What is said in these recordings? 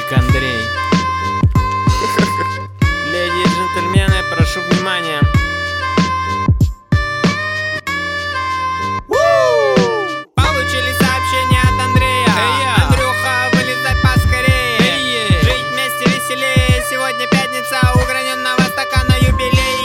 Дик Андрей. Леди и джентльмены, прошу внимания. Получили сообщение от Андрея. Андрюха, вылезай поскорее. Жить вместе веселее. Сегодня пятница, у граненого стакана юбилей.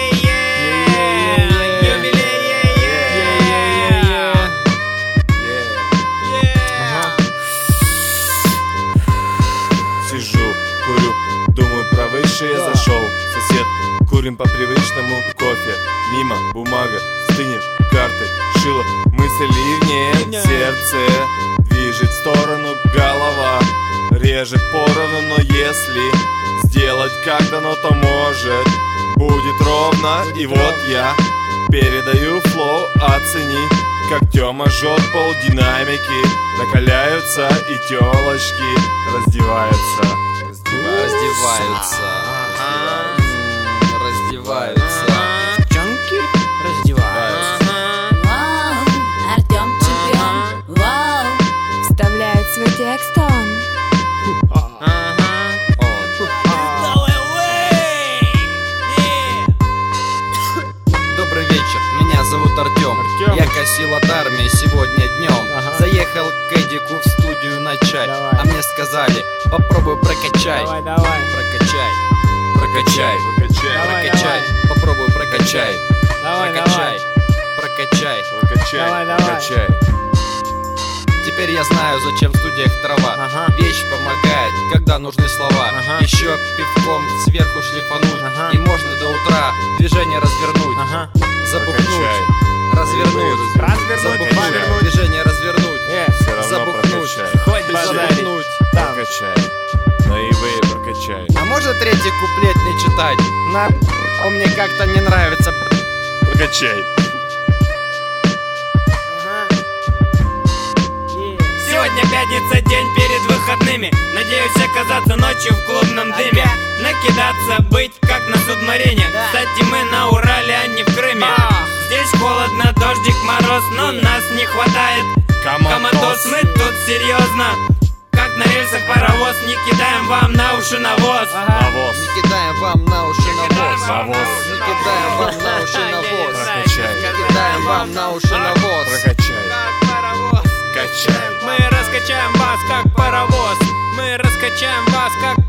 Сижу, курю, думаю про высшее. Зашел сосед, курим по привычному кофе. Мимо бумага, стынет карты, шило мысли ливнее. Сердце движет в сторону, голова режет поровну. Но если сделать как дано, то может будет ровно. И вот я передаю флоу, оцени, как Тёма жжет пол динамики. Накаляются и тёлочки раздеваются. Раздеваются. Девчонки раздеваются. Вау, Артём чемпион. Вау, вставляет свой текст он. Добрый вечер, меня зовут Артём. Я косил от армии сегодня днем. Заехал к Эдику в студию на чай. Давай. А мне сказали, попробуй прокачай. Давай. Прокачай, прокачай, Давай, прокачай, попробуй прокачай. Давай, Прокачай, прокачай, Давай. прокачай. Теперь я знаю, зачем в студиях трава. Вещь помогает, когда нужны слова. Еще пивком сверху шлифануть. И можно до утра движение развернуть. Забухнуть, развернуть, забухнуть, движение развернуть, Все равно забухнуть, Хоть базарить. забухнуть. Прокачай, наивые прокачай. А можно третий куплет не читать? Он мне как-то не нравится. Прокачай. Сегодня пятница, день перед выходными. Надеюсь оказаться ночью в клубном дыме. Накидаться, быть как на субмарине. Кстати, мы на Урале, а не в Крыме. Здесь холодно, дождик, мороз, но нас не хватает. Коматоз, мы тут серьезно, как на рельсах паровоз. Не кидаем вам на уши навоз. Навоз. Не кидаем вам на уши навоз. Навоз. Не кидаем вам на уши навоз. Прокачай. Не кидаем вам на уши навоз. Прокачай. Как паровоз. Качай. Мы раскачаем вас, как паровоз. Мы раскачаем вас, как